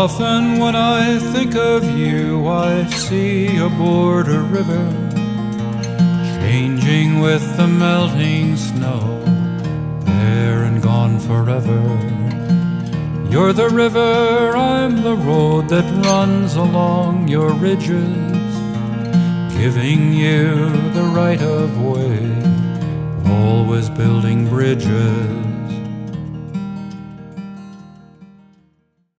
Often when I think of you, I see a border river changing with the melting snow, there and gone forever. You're the river, I'm the road that runs along your ridges, giving you the right of way, always building bridges.